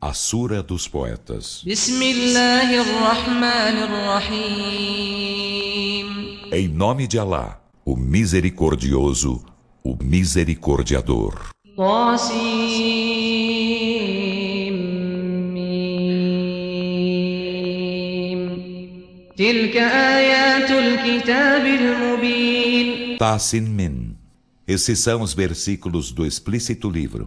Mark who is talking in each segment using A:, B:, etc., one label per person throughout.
A: A Sura dos Poetas. Em nome de Alá, o Misericordioso, o Misericordiador. Tasin Min. Esses são os versículos do explícito livro.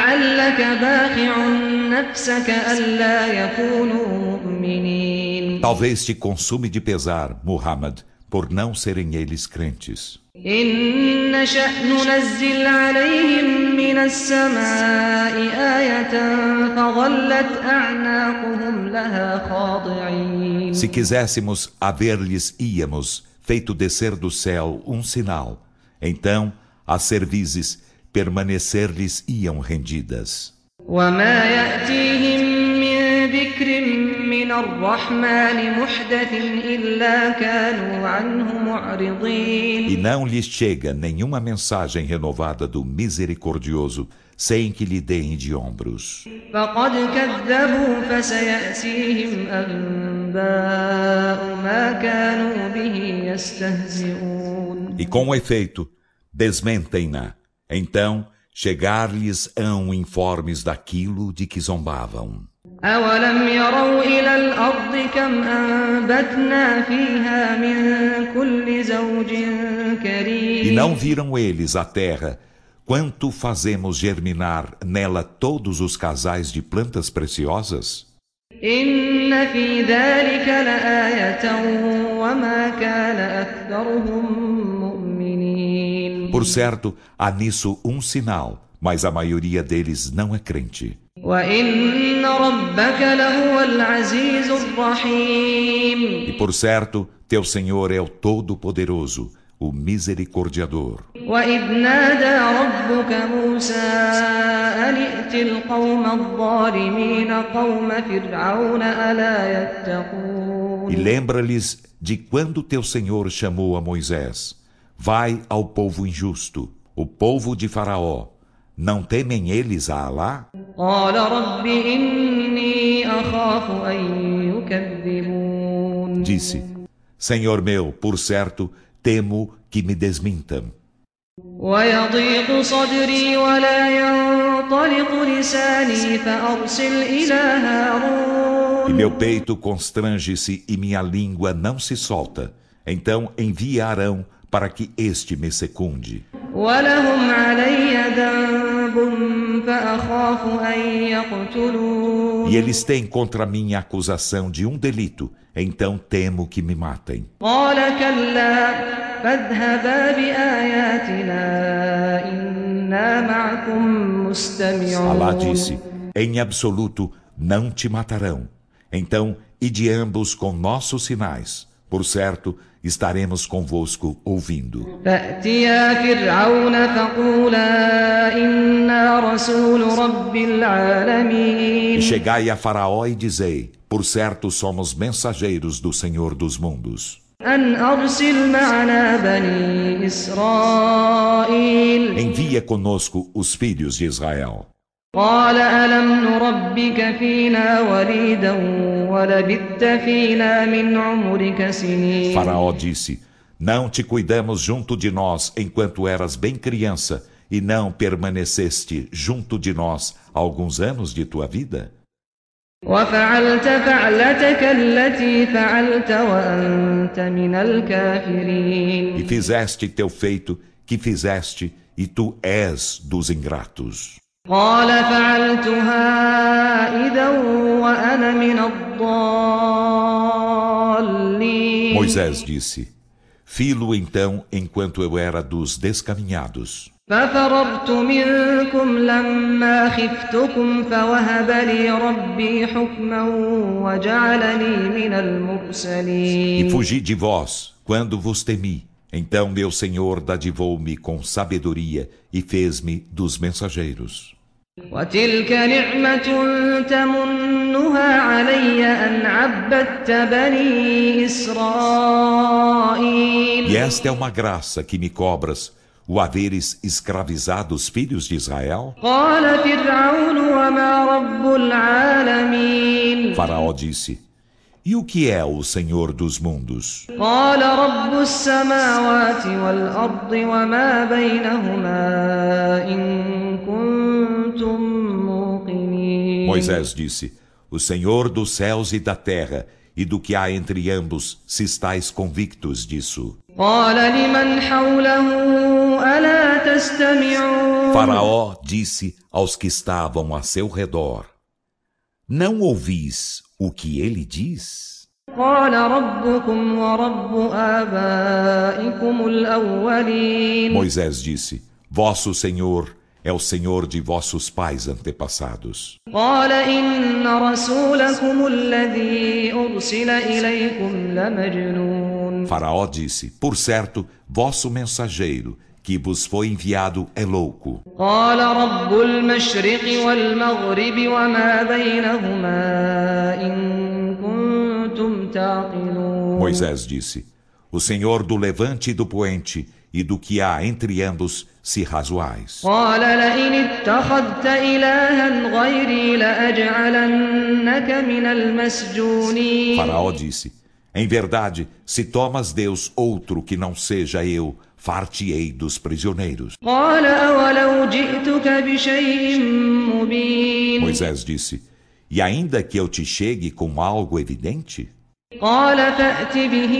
A: Talvez te consume de pesar, Muhammad, por não serem eles crentes. Se quiséssemos haver-lhes íamos feito descer do céu um sinal, então as cervizes permanecer-lhes iam rendidas. E não lhes chega nenhuma mensagem renovada do Misericordioso sem que lhe deem de ombros. E com efeito desmentem-na, então chegar-lhes-ão informes daquilo de que zombavam. E não viram eles a terra, quanto fazemos germinar nela todos os casais de plantas preciosas? Por certo, há nisso um sinal, mas a maioria deles não é crente. E por certo, teu Senhor é o Todo-Poderoso, o Misericordiador. E lembra-lhes de quando teu Senhor chamou a Moisés: vai ao povo injusto, o povo de Faraó. Não temem eles a Alá? Disse: Senhor meu, por certo, temo que me desmintam. E meu peito constrange-se e minha língua não se solta. Então envia Arão para que este me secunde. E eles têm contra mim a acusação de um delito, então temo que me matem. Alá disse: em absoluto não te matarão. Então ide ambos com nossos sinais. Por certo, estaremos convosco ouvindo. E chegai a Faraó e dizei: por certo somos mensageiros do Senhor dos mundos. Envia conosco os filhos de Israel. Faraó disse: não te cuidamos junto de nós enquanto eras bem criança e não permaneceste junto de nós alguns anos de tua vida? E fizeste teu feito que fizeste e tu és dos ingratos. Moisés disse: fi-lo então enquanto eu era dos descaminhados. E fugi de vós quando vos temi. Então meu Senhor dadivou-me com sabedoria e fez-me dos mensageiros. E esta é uma graça que me cobras, o haveres escravizado os filhos de Israel?
B: وما رب العالمين
A: Faraó disse: E o que é o Senhor dos mundos?
B: قال رب السماوات والأرض وما بينهما إن كنتم موقنين
A: Moisés disse: O Senhor dos céus e da terra, e do que há entre ambos, se estáis convictos disso.
B: قال لمن حوله ألا تستمعون
A: Faraó disse aos que estavam a seu redor: Não ouvis o que ele diz?
B: قال ربكم ورب آبائكم الأولين
A: Moisés disse: Vosso Senhor é o Senhor de vossos pais antepassados.
B: قال إن رسولكم الذي أرسل إليكم لمجنون
A: Faraó disse: Por certo, vosso mensageiro que vos foi enviado é louco.
B: قال رب المشرق والمغرب وما بينهما إن كنتم تعقلون
A: Moisés disse: O Senhor do levante e do poente, e do que há entre ambos, se razoais.
B: قال لئن اتخذت إلها غيري لأجعلنك من المسجونين
A: Faraó disse: Em verdade, se tomas Deus outro que não seja eu, far-te-ei dos prisioneiros.
B: قال أولو جئتك بشيء مبين
A: Moisés disse: E ainda que eu te chegue com algo evidente?
B: قال فأت به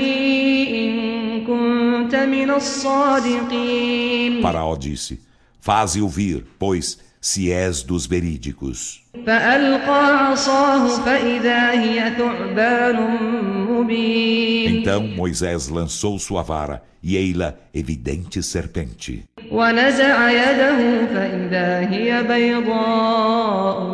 B: إن كنت من الصادقين
A: Faraó disse: Faze-o vir, pois, se és dos verídicos.
B: فألقى عصاه فإذا هي ثعبان مبين
A: Então Moisés lançou sua vara, e ei-la evidente serpente.
B: ونزع يده فإذا هي بيضاء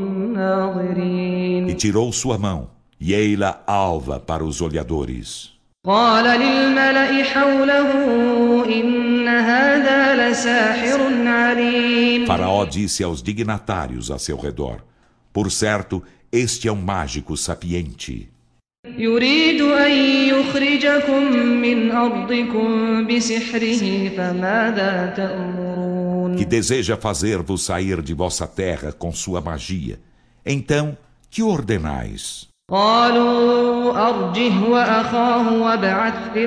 B: للناظرين
A: E tirou sua mão, e ei-la alva para os olhadores.
B: قال للملأ حوله إن هذا لساحر عليم
A: Faraó disse aos dignatários a seu redor: Por certo, este é um mágico sapiente,
B: يريد أن يخرجكم من أرضكم بسحره فماذا تأمرون
A: que deseja fazer-vos sair de vossa terra com sua magia. Então, que ordenais?
B: قالوا أرجه وأخاه وابعث في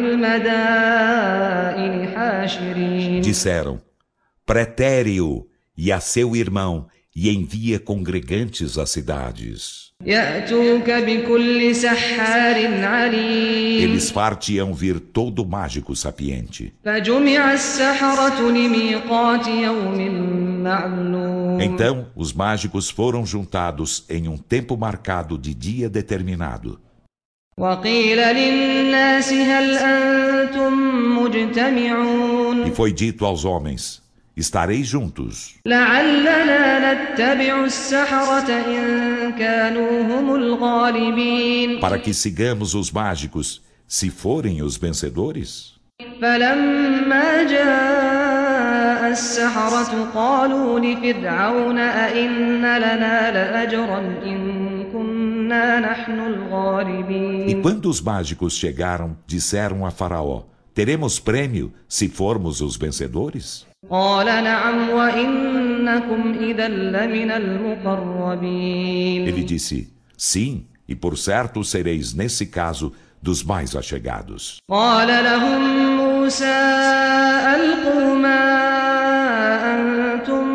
B: المدائن حاشرين
A: Disseram: Pretere-o e a seu irmão, e envia congregantes às cidades.
B: يأتوك بكل سحار عليم
A: Eles far-te-ão vir todo mágico sapiente.
B: فجمع السحرة لميقات يوم معلوم
A: Então os mágicos foram juntados em um tempo marcado de dia determinado.
B: وقيل للناس هل أنتم مجتمعون
A: E foi dito aos homens: Estareis juntos,
B: لعلنا نتبع السحرة إن كانوا هم الغالبين
A: para que sigamos os mágicos, se forem os vencedores?
B: فلما جاء السحرة قالوا لفرعون أئن لنا لأجرا إن كنا نحن
A: E
B: الغالبين
A: quando os mágicos chegaram, disseram a Faraó: Teremos prêmio se formos os vencedores?
B: قال نعم وإنكم إذا لمن المقربين
A: Ele disse: Sim, e por certo sereis nesse caso dos mais achegados.
B: قال لهم موسى ألقوا ما أنتم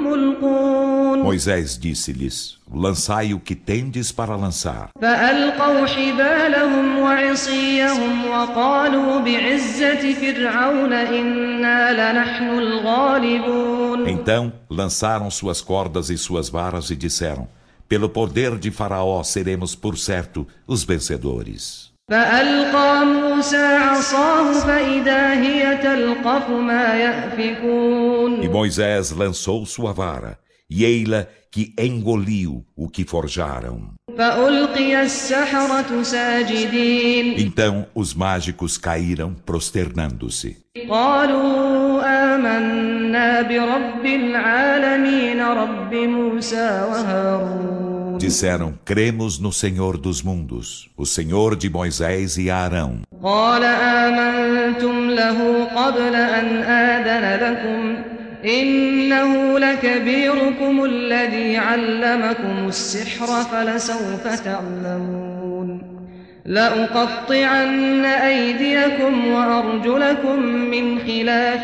B: ملقون
A: Moisés disse-lhes: Lançai o que tendes para lançar.
B: فألقوا حبالهم وعصيهم وقالوا بعزة فرعون إنا لنحن الغالبون
A: Então lançaram suas cordas e suas varas e disseram: Pelo poder de Faraó seremos por certo os vencedores.
B: فألقى موسى عصاه فإذا هي تلقف ما يأفكون
A: E Moisés lançou sua vara, e ei-la que engoliu o que forjaram.
B: فألقي السحرة ساجدين
A: Então os mágicos caíram prosternando-se.
B: قالوا آمنا برب العالمين رب موسى وهارون
A: Disseram: Cremos no Senhor dos mundos, o Senhor de Moisés e Arão.
B: قال آمنتم له قبل أن آذن لكم إنه لكبيركم الذي علمكم السحر فلسوف تعلمون لأقطعن أيديكم وأرجلكم من خلاف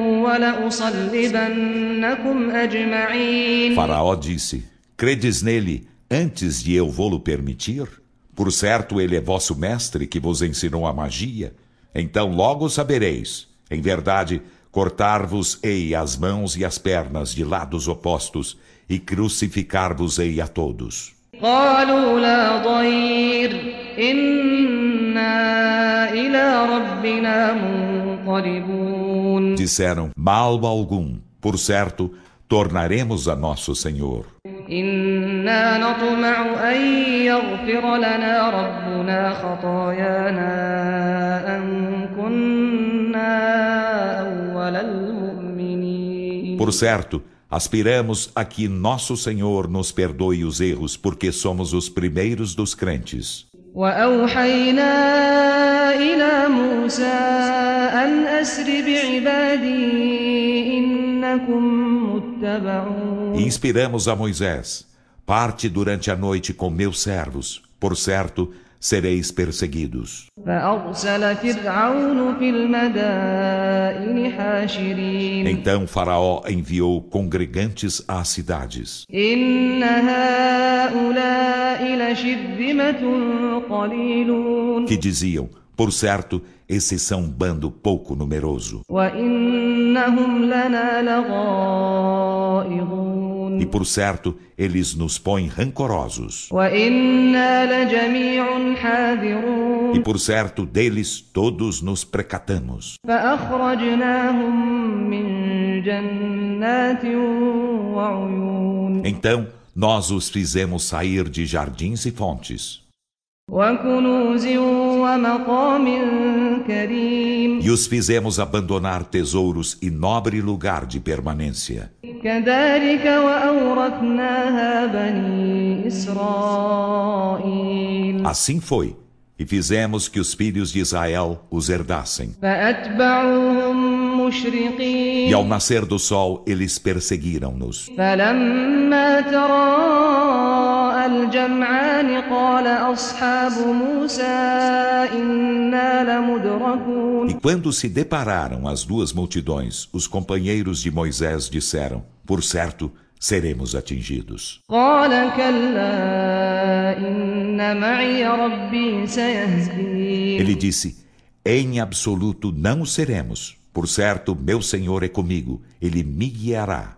B: ولأصلبنكم أجمعين.
A: Faraó disse: Credes nele antes de eu vô-lo permitir? Por certo, ele é vosso mestre que vos ensinou a magia. Então logo sabereis. Em verdade, cortar-vos-ei as mãos e as pernas de lados opostos e crucificar-vos-ei a todos.
B: قالوا لا ضير إنا إلى ربنا منقلبون.
A: Disseram: Mal algum, por certo, tornaremos a nosso Senhor.
B: إنا نطمع أن يغفر لنا ربنا خطايانا أن كنا أول المؤمنين.
A: Por certo, aspiramos a que nosso Senhor nos perdoe os erros, porque somos os primeiros dos crentes.
B: وأوحينا إلى موسى أن أسر بعبادي إنكم متبعون.
A: E inspiramos a Moisés: Parte durante a noite com meus servos, por certo, sereis perseguidos.
B: فأرسل فرعون في المدائن حاشرين.
A: Então Faraó enviou congregantes às cidades.
B: إن هؤلاء لشرذمة قليلون.
A: Que diziam: Por certo, esses são um bando pouco numeroso.
B: وإنهم لنا لغائظون.
A: E por certo, eles nos põem rancorosos.
B: وإنا لجميع حاذرون.
A: E por certo, deles todos nos precatamos.
B: فأخرجناهم من جنات وعيون.
A: Então, nós os fizemos sair de jardins e fontes.
B: وكنوز ومقام كريم.
A: E os fizemos abandonar tesouros e nobre lugar de permanência.
B: كذلك وأورثناها بني إسرائيل.
A: Assim foi, e fizemos que os filhos de Israel os herdassem.
B: فأتبعوهم مشرقين.
A: E ao nascer do sol, eles perseguiram-nos.
B: فلما تراءى الجمعان قال أصحاب موسى إنا لمدركون.
A: E quando se depararam as duas multidões, os companheiros de Moisés disseram: Por certo, seremos atingidos.
B: قال كلا إن معي ربي سيهدين.
A: Ele disse: Em absoluto não o seremos. Por certo, meu Senhor é comigo. Ele me guiará.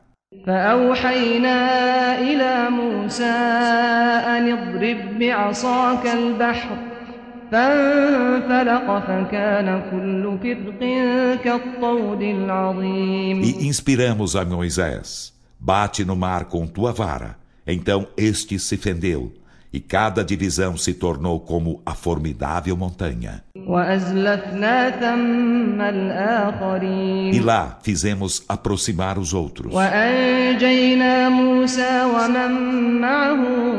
B: فأوحينا إلى موسى أن اضرب بعصاك البحر فانفلق فكان كل فرق كالطود العظيم.
A: E inspiramos a Moisés: Bate no mar com tua vara. Então este se fendeu, e cada divisão se tornou como a formidável montanha.
B: وأزلفنا ثم الآخرين.
A: E lá fizemos aproximar os outros.
B: وأنجينا موسى ومن معه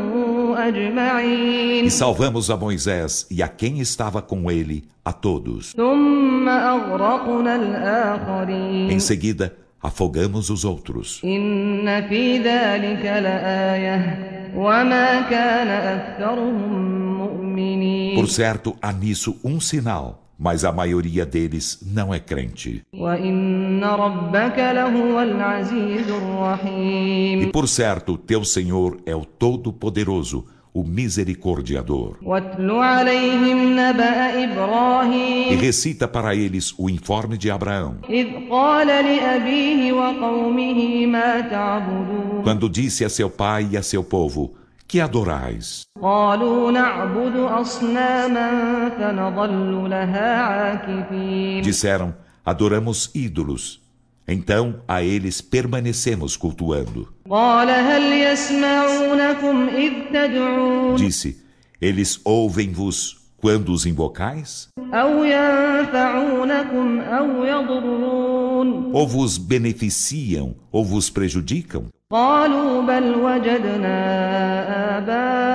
B: أجمعين.
A: E salvamos a Moisés e a quem estava com ele, a todos.
B: ثم أغرقنا الآخرين.
A: Em seguida, afogamos os outros.
B: إن في ذلك لآية وما كان أكثرهم مؤمنين.
A: Por certo, há nisso um sinal, mas a maioria deles não é crente.
B: وإن ربك لهو العزيز
A: E
B: الرحيم.
A: por certo, teu Senhor é o Todo-Poderoso, o Misericordiador.
B: واتل عليهم نبأ
A: E
B: إبراهيم
A: recita para eles o informe de Abraão,
B: إذ قال لأبيه وقومه ما تعبدون.
A: quando disse a seu pai e a seu povo: Que adorais?
B: قالوا نعبد أصناما فنظل لها عاكفين.
A: Disseram: Adoramos ídolos. Então a eles permanecemos cultuando.
B: قال هل يسمعونكم إذ تدعون
A: Disse: Eles ouvem-vos quando os invocais?
B: أو ينفعونكم أو يضرون.
A: Ou vos beneficiam, ou vos prejudicam?
B: قالوا بل وجدنا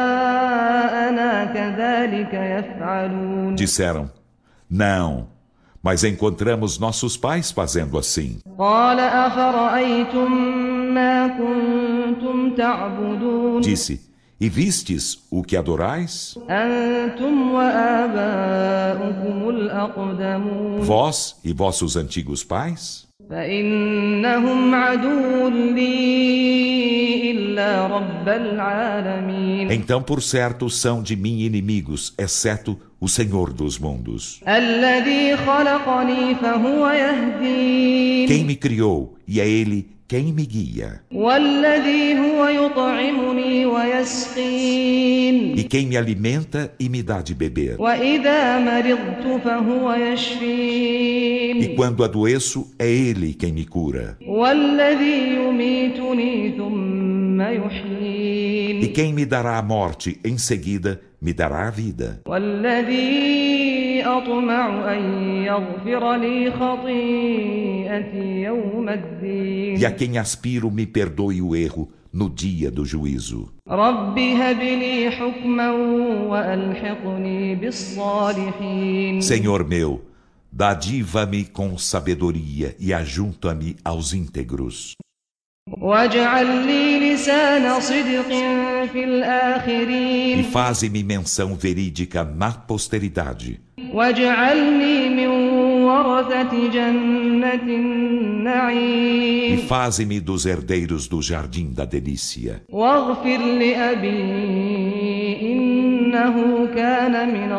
B: آباءنا كذلك يفعلون.
A: Disseram: Não, Mas encontramos nossos pais fazendo assim.
B: قال أفرأيتم ما كنتم تعبدون
A: Disse: E vistes o que adorais?
B: أنتم وآباؤكم الأقدمون
A: Vós e vossos antigos pais?
B: فإنهم عدو لي إلا رب العالمين
A: Então, por certo, são de mim inimigos, exceto o Senhor dos mundos.
B: الذي خلقني فهو يهدين
A: Quem me criou, e é Ele quem me guia.
B: والذي هو يطعمني ويسقين
A: E quem me alimenta e me dá de beber.
B: وإذا مرضت فهو
A: E
B: يشفين
A: quando adoeço, é Ele quem me cura.
B: والذي يميتني ثم
A: E
B: يحيين
A: quem me dará a morte, em seguida, me dará a vida.
B: والذي أطمع أن يغفر لي خطيئتي يوم الدين
A: E a quem aspiro me perdoe o erro no dia do juízo.
B: رب هب لي حكما وألحقني بالصالحين
A: Senhor meu, dadiva-me com sabedoria e ajunta-me aos íntegros.
B: واجعل لي لسان صدق في
A: E
B: الآخرين
A: faze-me menção verídica na posteridade.
B: واجعلني من ورثة جنة
A: E
B: النعيم
A: faze-me dos herdeiros do jardim da delícia.
B: واغفر لأبي إنه كان من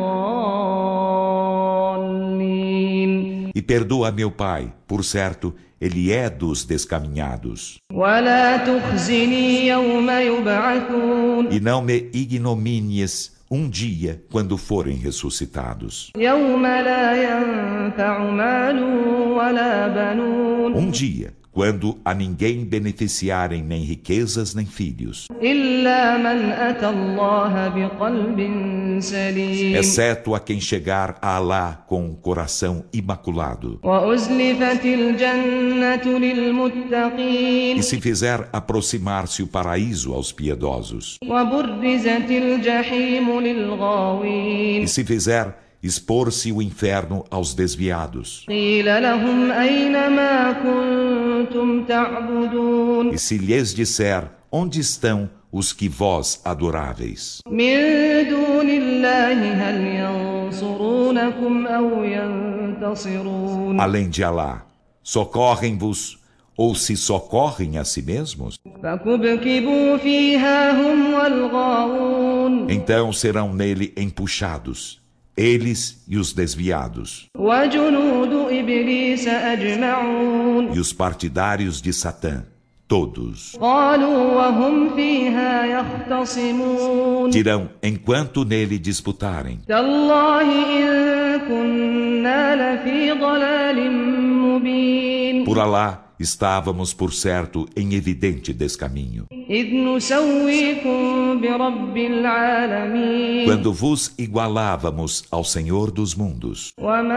B: الضالين
A: E perdoa meu pai, por certo, ele é dos descaminhados.
B: ولا تخزني يوم يبعثون
A: E não me ignomínies um dia quando forem ressuscitados.
B: يوم لا ينفع مال ولا بنون
A: Um dia quando a ninguém beneficiarem nem riquezas nem filhos,
B: إلا من أتى الله بقلب سليم
A: exceto a quem chegar a Alá com um coração imaculado.
B: وأزلفت الجنة للمتقين
A: E se fizer aproximar-se o paraíso aos piedosos,
B: وبرزت الجحيم للغاوين
A: e se fizer expor-se o inferno aos desviados,
B: قيل لهم أين ما كنتم تعبدون
A: e se lhes disser, onde estão os que vós adoráveis?
B: من دون الله هل ينصرونكم أو ينتصرون
A: Além de Alá, socorrem-vos ou se socorrem a si mesmos?
B: فكبكبوا فيها هم والغاوون
A: Então serão nele empuxados, eles e os desviados,
B: وجنود إبليس أجمعون
A: e os partidários de Satã, todos.
B: قالوا وهم فيها يختصمون
A: Dirão, enquanto nele disputarem,
B: تالله إن كنا لفي ضلال مبين
A: por Alá, estávamos, por certo, em evidente descaminho.
B: إذ نسويكم برب العالمين
A: Quando vos igualávamos ao Senhor dos mundos,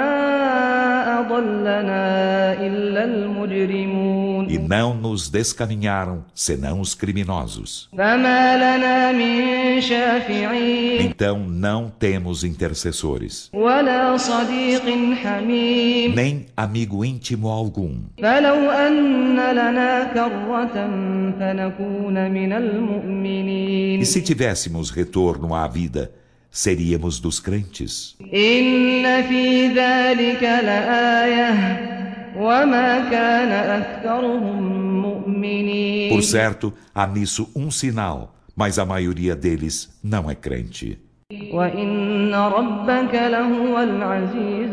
B: وما أضلنا إلا المجرمون
A: e não nos descaminharam, senão os criminosos.
B: فما لنا من شافعين
A: Então não temos intercessores,
B: ولا صديق حميم
A: nem amigo íntimo algum.
B: فلو أن لنا كرة فنكون من المؤمنين
A: E se tivéssemos retorno à vida, seríamos dos crentes.
B: إن في ذلك لآية وما كان أكثرهم مؤمنين
A: Por certo, há nisso um sinal, mas a maioria deles não é crente.
B: وإن ربك لهو العزيز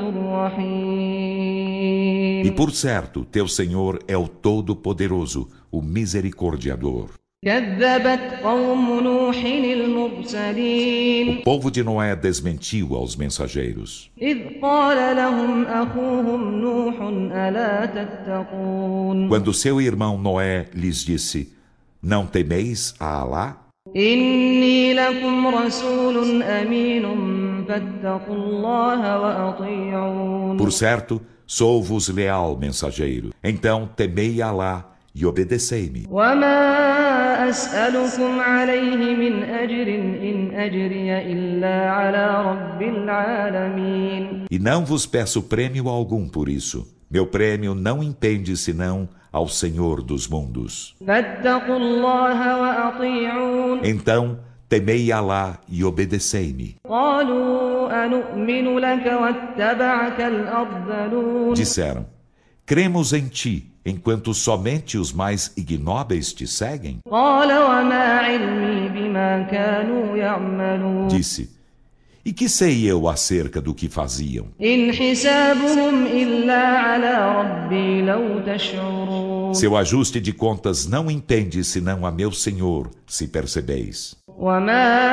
B: الرحيم
A: E por certo, teu Senhor é o Todo-Poderoso, o Misericordiador.
B: كذبت قوم نوح المرسلين
A: O povo de Noé desmentiu aos mensageiros,
B: إذ قال لهم أخوهم نوح ألا تتقون
A: quando seu irmão Noé lhes disse: Não temeis a Alá?
B: إني لكم رسول أمين فاتقوا الله وأطيعون
A: Por certo, sou-vos leal mensageiro. Então temei a Alá e obedecei-me.
B: وما أسألكم عليه من أجر إن أجري إلا على رب العالمين.
A: E não vos peço prêmio algum por isso. Meu prêmio não impende senão ao Senhor dos mundos.
B: فاتقوا الله وأطيعون.
A: Então, temei Alá e obedecei-me.
B: قالوا أنؤمن لك واتبعك الأرذلون.
A: Disseram, cremos em ti, enquanto somente os mais ignóbeis te seguem?
B: قال وما علمي بما كانوا يعملون.
A: Disse, e que sei eu acerca do que faziam?
B: إن حسابهم إلا على ربي لو تشعرون.
A: Seu ajuste de contas não entende senão a meu Senhor, se percebeis.
B: وما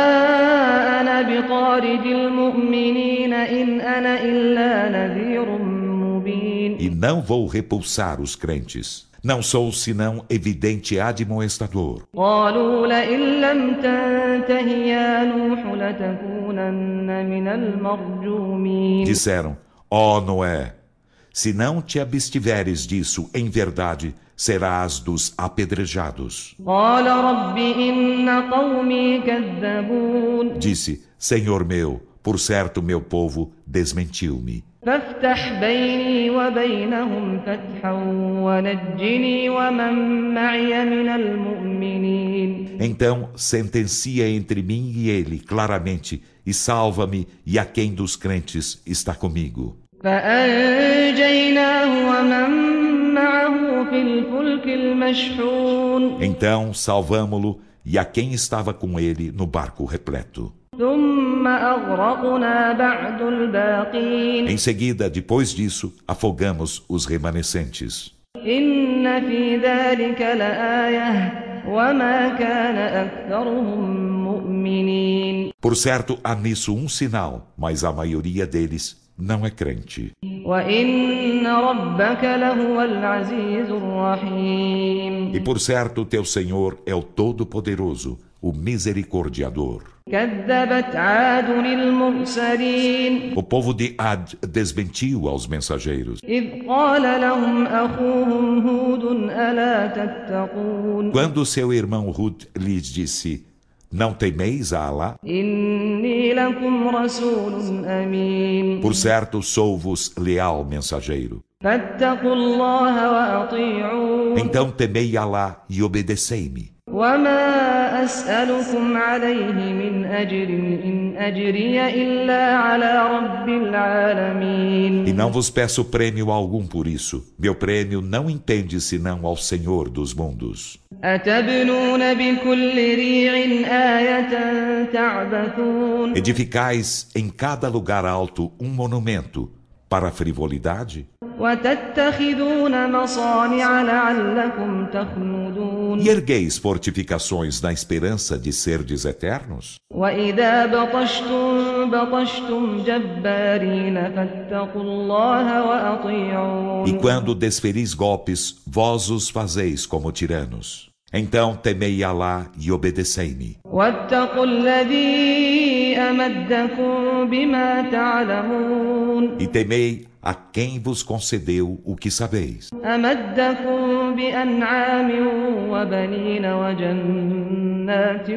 B: أنا بطارد المؤمنين إن أنا إلا نذير مبين.
A: E não vou repulsar os crentes. Não sou senão evidente admoestador.
B: قالوا لئن لم تنته يا نوح لتكونن من المرجومين.
A: Disseram, ó Noé, se não te abstiveres disso em verdade, serás dos apedrejados.
B: قال رب إن قومي كذبون.
A: Disse, Senhor meu, por certo meu povo desmentiu-me.
B: فافتح بيني وبينهم فتحا ونجني ومن معي من المؤمنين.
A: Então sentencia entre mim e ele claramente e salva-me e a quem dos crentes está comigo.
B: فأنجيناه ومن معه في الفلك المشحون.
A: Então salvamo-lo e a quem estava com ele no barco repleto.
B: ثم أغرقنا بعد الباقين.
A: Em seguida, depois disso, afogamos os remanescentes.
B: إن في ذلك لآية وما كان أكثرهم مؤمنين.
A: Por certo, há nisso um sinal, mas a maioria deles não é crente.
B: وإن ربك لهو العزيز الرحيم.
A: E por certo, teu Senhor é o Todo-Poderoso, o Misericordiador.
B: كذبت عاد المرسلين.
A: O povo de Ad desmentiu aos mensageiros.
B: إذ قال لهم أخوهم هود ألا تتقون.
A: Quando seu irmão Hud lhes disse, não temeis a Alá?
B: إني لكم رسول أمين.
A: Por certo, sou-vos leal mensageiro.
B: فاتقوا الله وأطيعون.
A: Então temei Alá e obedecei-me.
B: وما أسألكم عليه من أجر إن أجري إلا على رب العالمين.
A: E não vos peço prêmio algum por isso. Meu prêmio não entende senão ao Senhor dos mundos.
B: أتبنون بكل ريع آية تعبثون.
A: Edificais em cada lugar alto um monumento para a frivolidade?
B: وتتخذون مصانع لعلكم تخلدون.
A: E ergueis fortificações na esperança de serdes eternos?
B: وإذا بطشتم بطشتم جبارين فاتقوا الله وأطيعون.
A: E quando desferis golpes, vós os fazeis como tiranos. Então temei Alá e obedecei-me.
B: واتقوا الذي أمدكم بما تعلمون.
A: E temei a quem vos concedeu o que sabeis.
B: أمدكم بأنعام وبنين وجنات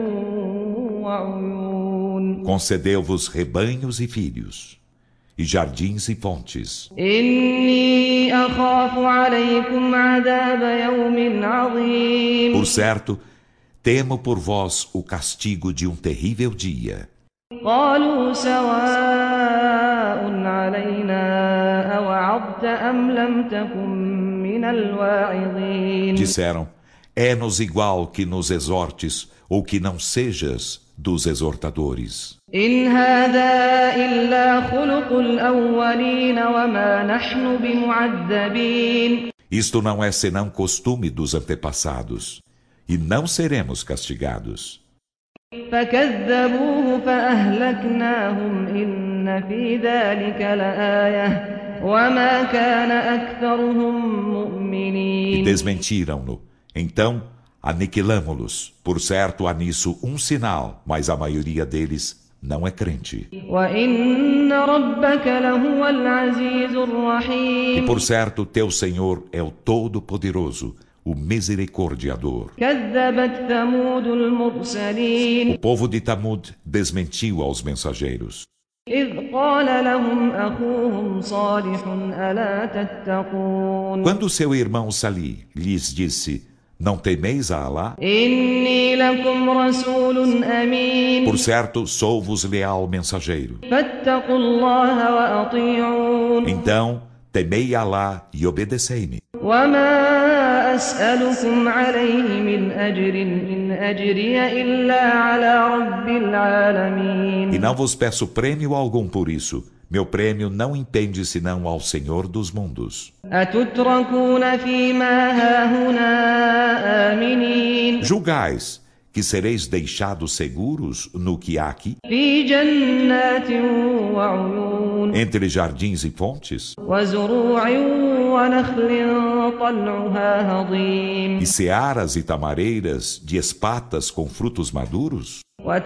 B: وعيون.
A: Concedeu-vos rebanhos e filhos, e jardins e fontes.
B: إني أخاف عليكم عذاب يوم عظيم.
A: Por certo, temo por vós o castigo de um terrível dia.
B: قالوا سواء علينا أوعظت أم لم تكن من الواعظين.
A: Disseram, é-nos igual que nos exortes ou que não sejas dos exortadores.
B: إن هذا إلا خلق الأولين وما نحن بمعذبين.
A: Isto não é senão costume dos antepassados, e não seremos castigados.
B: فكذبوه فأهلكناهم إن في ذلك لآية وما كان أكثرهم
A: E
B: مؤمنين.
A: desmentiram-no. Então, aniquilamo-los. Por certo, há nisso um sinal, mas a maioria deles não é crente.
B: وإن ربك لهو العزيز
A: E
B: الرحيم.
A: por certo, teu Senhor é o Todo-Poderoso, o misericordiador.
B: كذبت ثمود المرسلين
A: O povo de Tamud desmentiu aos mensageiros.
B: إذ قال لهم أخوهم صالح ألا تتقون
A: Quando seu irmão Salih lhes disse: Não temeis a Alá?
B: إني لكم رسول أمين
A: Por certo, sou-vos leal mensageiro.
B: فاتقوا الله وأطيعون
A: Então, temei Alá e obedecei-me.
B: وما أسألكم عليه من أجر إن أجري إلا على رب العالمين
A: E não vos peço prêmio algum por isso. Meu prêmio não impende senão ao Senhor dos mundos.
B: أتتركون فيما هاهنا آمنين
A: Julgais que sereis deixados seguros no que há aqui,
B: في جنات وعيون
A: entre jardins e fontes,
B: وزروع ونخل طلعها هضيم
A: e searas e tamareiras de espatas com frutos maduros?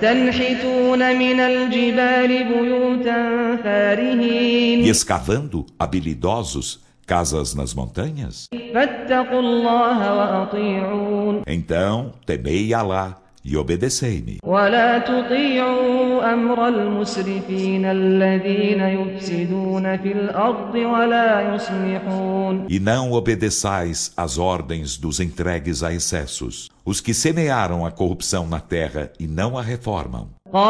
B: وتنحتون من الجبال بيوتا فارهين
A: E escavando, habilidosos, casas nas montanhas?
B: فاتقوا الله وأطيعون
A: Então, temei Alá e obedecei-me.
B: ولا تطيعوا أمر المسرفين الذين يفسدون في الأرض ولا يصلحون
A: E não obedeçais às ordens dos entregues a excessos, os que semearam a corrupção na terra e não a reformam.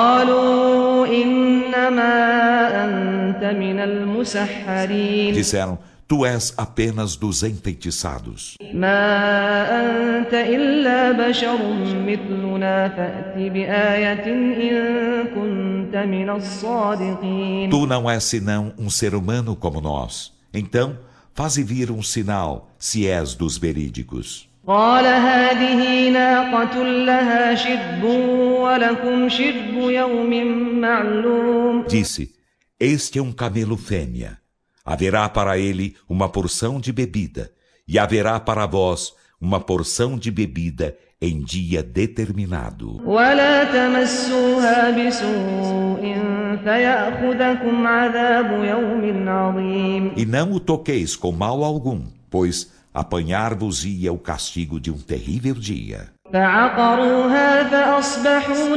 B: قالوا إنما أنت من المسحرين
A: Disseram: Tu és apenas dos enfeitiçados.
B: ما أنت إلا بشر مثلنا فأت بآية إن كنت من الصادقين
A: Tu não és senão um ser humano como nós. Então, faze vir um sinal, se és dos verídicos.
B: قال هذه ناقة لها شرب ولكم شرب يوم معلوم
A: Disse: Este é um camelo fêmea. Haverá para ele uma porção de bebida, e haverá para vós uma porção de bebida em dia determinado.
B: ولا تمسوها بسوء فيأخذكم عذاب يوم عظيم
A: E não o toqueis com mal algum, pois apanhar-vos-ia o castigo de um terrível dia.
B: فعقروها فأصبحوا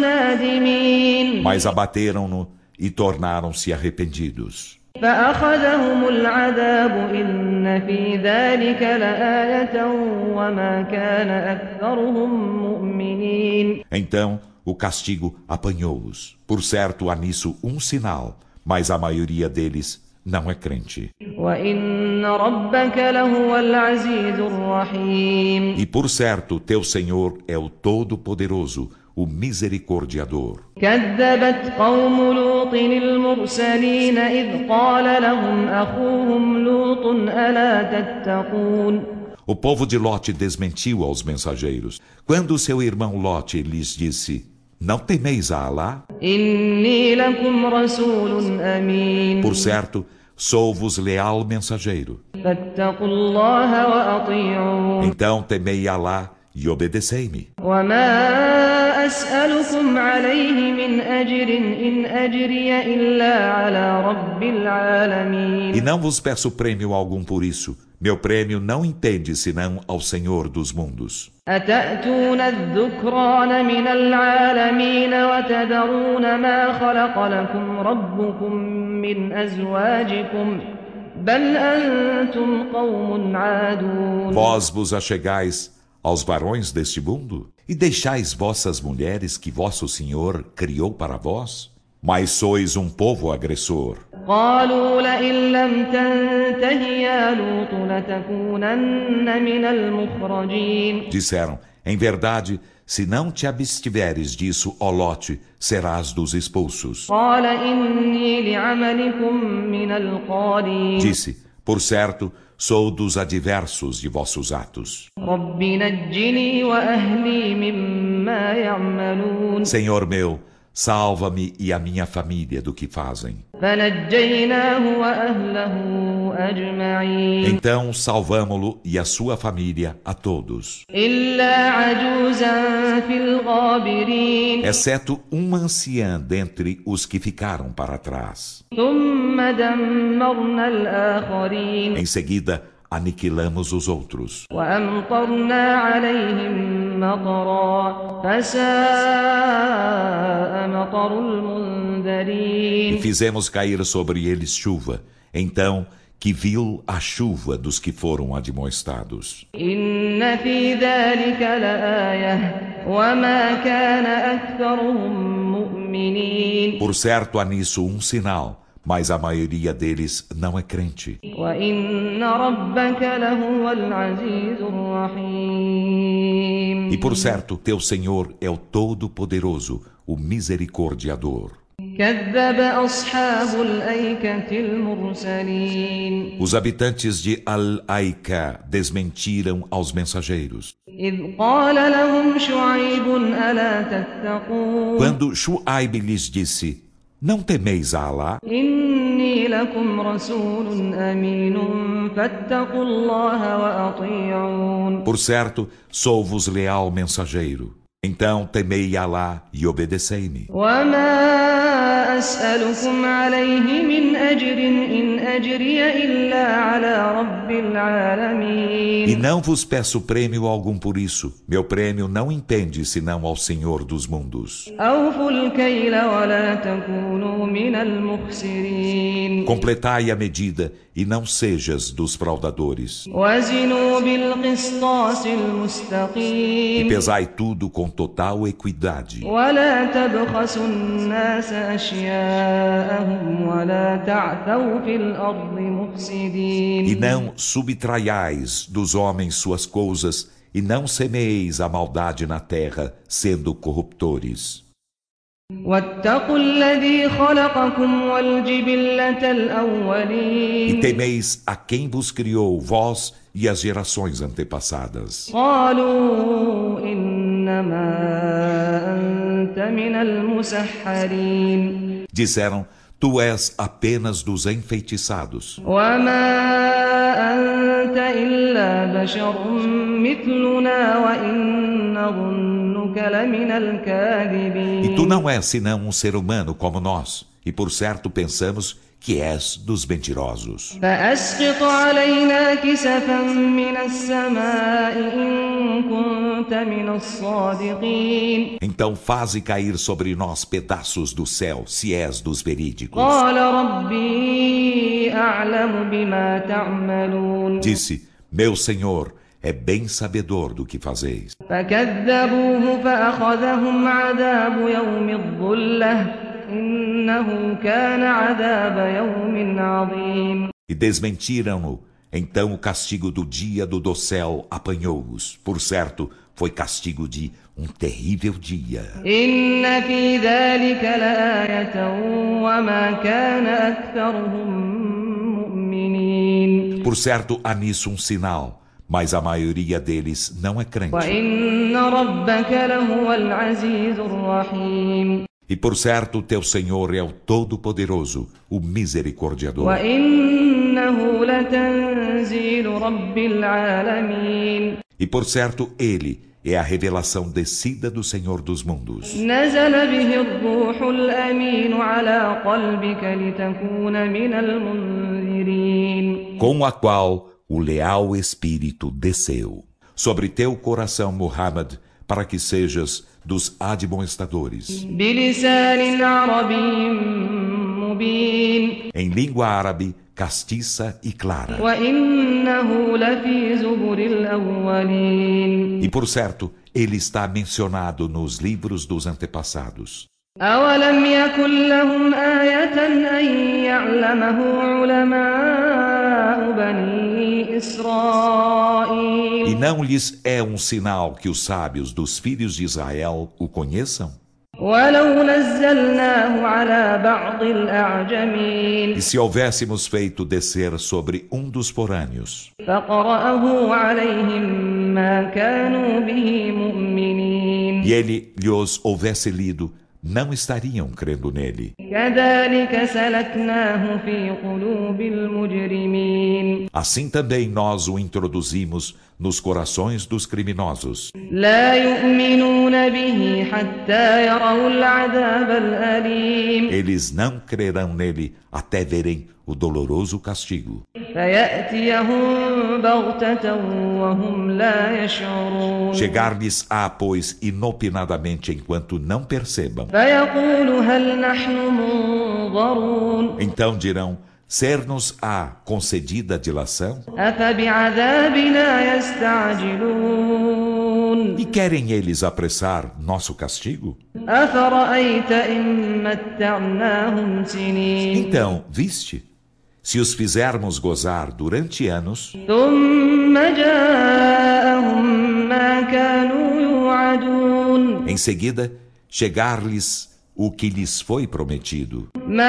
B: نادمين
A: Mas abateram-no e tornaram-se arrependidos.
B: فأخذهم العذاب إن في ذلك لآية وما كان أكثرهم مؤمنين
A: Então o castigo apanhou-os. Por certo, há nisso um sinal, mas a maioria deles não é crente.
B: وإن ربك لهو العزيز الرحيم
A: E por certo, teu Senhor é o Todo-Poderoso, o Misericordiador.
B: كذبت قوم لوط المرسلين إذ قال لهم أخوهم لوط ألا تتقون
A: O povo de Lote desmentiu aos mensageiros. Quando seu irmão Lote lhes disse: Não temeis a Alá?
B: إني لكم رسول أمين
A: Por certo, sou-vos leal mensageiro.
B: فاتقوا الله وأطيعون
A: Então temei Alá e obedecei-me.
B: وما أسألكم عليه من أجر إن أجري إلا على رب العالمين
A: E não vos peço prêmio algum por isso. Meu prêmio não impende senão ao Senhor dos mundos.
B: أتأتون الذكران من العالمين وتذرون ما خلق لكم ربكم من أزواجكم بل أنتم قوم عادون
A: Vós vos achegais aos varões deste mundo e deixais vossas mulheres que vosso Senhor criou para vós? Mas sois um povo agressor.
B: قالوا لئن لم تنته يا لوط لتكونن من المخرجين
A: Disseram: Em verdade, se não te abstiveres disso, ó Lote, serás dos expulsos.
B: قال إني لعملكم من القالين
A: Disse: Por certo, sou dos adversos de vossos atos.
B: رب نجني وأهلي مما يعملون
A: Senhor meu, salva-me e a minha família do que fazem.
B: فنجيناه وأهله أجمعين
A: Então salvamo-lo e a sua família a todos,
B: إلا عجوزا في الغابرين
A: exceto uma anciã dentre os que ficaram para trás.
B: ثم دمرنا الآخرين
A: Em seguida, aniquilamos os outros.
B: وأمطرنا عليهم مطرا فساء مطر
A: E
B: المنذرين
A: fizemos cair sobre eles chuva. Então, que vil a chuva dos que foram admoestados.
B: إن في ذلك لآية وما كان أكثرهم مؤمنين
A: Por certo, há nisso um sinal, mas a maioria deles não é crente.
B: وإن ربك لهو العزيز الرحيم
A: E por certo, teu Senhor é o Todo-Poderoso, o Misericordiador.
B: كذب أصحاب الأيكة المرسلين
A: Os habitantes de Al-Aika desmentiram aos mensageiros.
B: إذ قال لهم شعيب ألا تتقون
A: Quando Shuaib lhes disse, não temeis a Alá?
B: إني لكم رسول أمين فاتقوا الله وأطيعون
A: Por certo, sou-vos leal mensageiro. Então temei Alá e obedecei-me.
B: وما أسألكم عليه من أجر إن أجري إلا على رب
A: E
B: العالمين
A: não vos peço prêmio algum por isso. Meu prêmio não impende senão ao Senhor dos mundos.
B: أوفوا الكيل ولا تكونوا من المخسرين
A: Completai a medida e não sejas dos fraudadores.
B: وزنوا بالقسطاس
A: E
B: المستقيم
A: pesai tudo com total equidade.
B: ولا تبخسوا الناس أشياءهم ولا تعثوا في الأرض
A: E
B: مفسدين
A: não subtraiais dos homens suas coisas, e não semeeis a maldade na terra, sendo corruptores.
B: واتقوا الذي خلقكم والجبلة
A: E
B: الأولين
A: temeis a quem vos criou, vós e as gerações antepassadas.
B: قالوا إنما أنت من المسحرين
A: Disseram, tu és apenas dos enfeitiçados.
B: وما أنت إلا بشر مثلنا وإن نظنك لمن
A: E
B: الكاذبين
A: tu não és senão um ser humano como nós, e por certo pensamos que és dos mentirosos.
B: فأسقط علينا كسفا من السماء إن كنت من الصادقين
A: Então faze cair sobre nós pedaços do céu, se és dos verídicos.
B: قال ربي أعلم بما تعملون
A: Disse, meu Senhor é bem sabedor do que fazeis.
B: فكذبوه فأخذهم عذاب يوم الظلة إنه كان عذاب يوم عظيم
A: E desmentiram-no. Então o castigo do dia do dossel apanhou-os. Por certo, foi castigo de um terrível dia.
B: إن في ذلك لآية وما كان أكثرهم مؤمنين
A: Por certo, há nisso um sinal, mas a maioria deles não é crente.
B: وإن ربك لهو العزيز الرحيم
A: E por certo, teu Senhor é o Todo-Poderoso, o Misericordiador.
B: وإنه لتنزيل رب العالمين
A: E por certo, Ele é a revelação descida do Senhor dos mundos,
B: نزل به الروح الأمين على قلبك لتكون من المنذرين
A: com a qual o leal Espírito desceu sobre teu coração, Muhammad, para que sejas dos admoestadores.
B: بلسان عربي مبين
A: Em língua árabe, castiça e clara.
B: وإنه لفي زبر الأولين
A: E por certo, ele está mencionado nos livros dos antepassados.
B: أولم يكن لهم آية أن يعلمه علماء بني إسرائيل
A: E não lhes é um sinal que os sábios dos filhos de Israel o conheçam?
B: ولو نزلناه على بعض الأعجمين
A: E se houvéssemos feito descer sobre um dos forâneos,
B: فقرأه عليهم ما كانوا به مؤمنين
A: e ele lhes houvesse lido, não estariam crendo nele.
B: كذلك سلكناه في قلوب المجرمين
A: Assim também nós o introduzimos nos corações dos criminosos.
B: لا يؤمنون به حتى يروا العذاب الأليم
A: Eles não crerão nele até verem o doloroso castigo.
B: فيأتيهم بغتة وهم لا يشعرون
A: Chegar-lhes-á, pois, inopinadamente enquanto não percebam.
B: فيقول هل نحن منظرون
A: Então dirão, ser-nos-á concedida a dilação?
B: أفبعذابنا يستعجلون
A: E querem eles apressar nosso castigo?
B: أفرأيت إن متعناهم سنين
A: Então, viste? Se os fizermos gozar durante anos,
B: ثم جاءهم ما كانوا يوعدون
A: em seguida, chegar-lhes o que lhes foi prometido.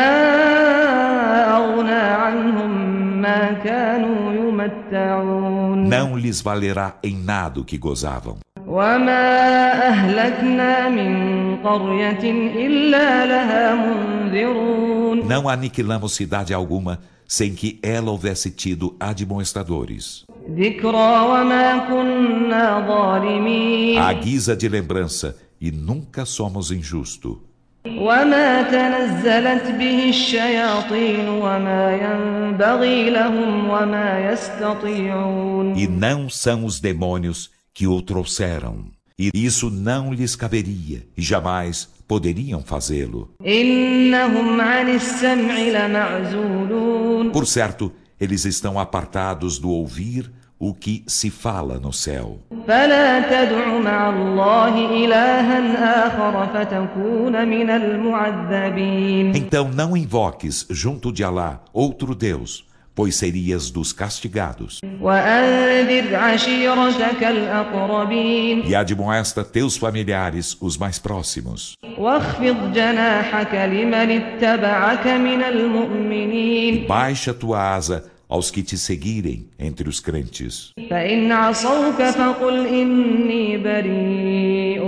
B: ما أغنى عنهم ما كانوا يمتعون
A: Não lhes valerá em nada o que gozavam.
B: وما أهلكنا من قرية إلا لها منذرون
A: Não aniquilamos cidade alguma sem que ela houvesse tido admoestadores.
B: ذكرى وما كنا ظالمين
A: À guisa de lembrança, e nunca somos injustos.
B: وما تنزلت به الشياطين وما ينبغي لهم وما يستطيعون
A: E não são os demônios que o trouxeram. E isso não lhes caberia, e jamais poderiam fazê-lo.
B: إنهم عن السمع لمعزولون
A: Por certo, eles estão apartados do ouvir o que se fala no céu.
B: فلا تدع مع الله إلها آخر فتكون من المعذبين
A: Então não invoques junto de Alá outro Deus, pois serias dos castigados.
B: وأنذر عشيرتك الأقربين
A: E admoesta teus familiares, os mais próximos.
B: واخفض جناحك لمن اتبعك من المؤمنين
A: Baixa tua asa aos que te seguirem entre os crentes.
B: فإن عصوك فقل إني بريء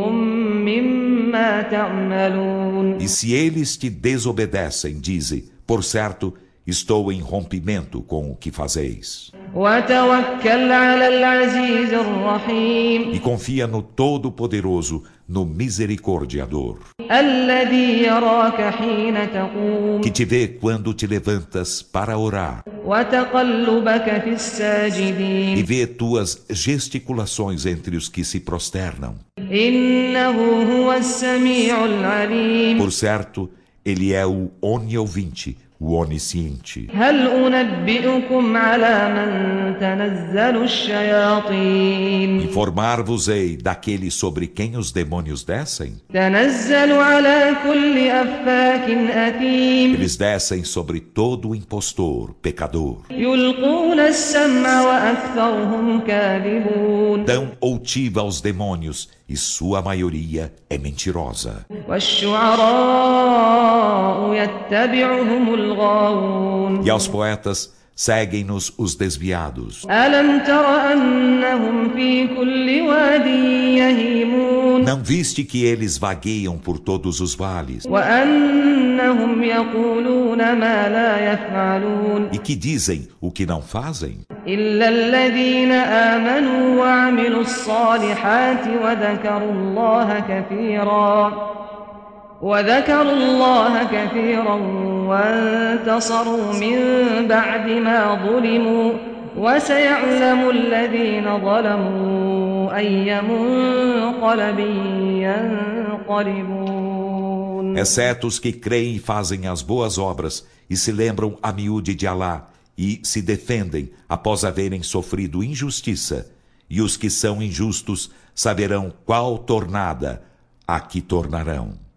B: مما تعملون
A: E se eles te desobedecem, dize, por certo, estou em rompimento com o que fazeis.
B: وتوكل على العزيز الرحيم
A: E confia no Todo-Poderoso, no Misericordiador,
B: الذي يراك حين تقوم
A: que te vê quando te levantas para orar
B: وتقلبك في
A: e
B: الساجدين
A: vê tuas gesticulações entre os que se prosternam.
B: إنه هو السميع العليم
A: Por certo, ele é o oniovinte, o onisciente.
B: هل أنبئكم على من تنزل الشياطين
A: Informar-vos-ei daquele sobre quem os demônios descem?
B: تنزل على كل أفاك أثيم
A: Eles descem sobre todo impostor, pecador.
B: يلقون السمع وأكثرهم كاذبون
A: Dão outiva aos demônios e sua maioria é mentirosa.
B: والشعراء يتبعهم الغاوون
A: E aos poetas seguem-nos os desviados.
B: ألم تر أنهم في كل واد يهيمون
A: Não viste que eles vagueiam por todos os vales
B: وأنهم يقولون ما لا يفعلون
A: e que dizem o que não fazem?
B: إلا الذين آمنوا وعملوا الصالحات وذكروا الله كثيرا وانتصروا من بعد ما ظلموا وسيعلم الذين ظلموا أي منقلب ينقلبون
A: Exceto os que creem e fazem as boas obras e se lembram a miúde de Alá e se defendem após haverem sofrido injustiça, e os que são injustos saberão qual tornada a que tornarão.